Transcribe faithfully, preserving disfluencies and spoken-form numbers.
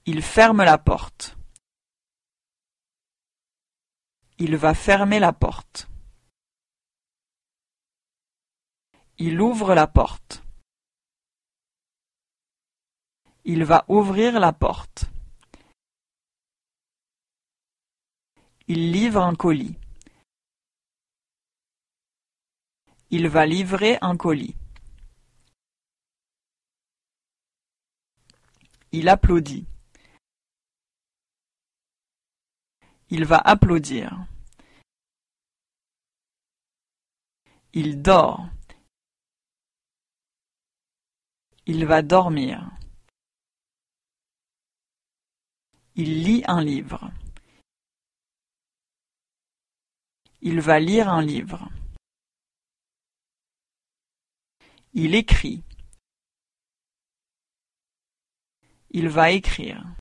Il ferme la porte. Il va fermer la porte. Il ouvre la porte. Il va ouvrir la porte. Il livre un colis. Il va livrer un colis. Il applaudit. Il va applaudir. Il dort. Il va dormir. Il lit un livre. Il va lire un livre. Il écrit. Il va écrire.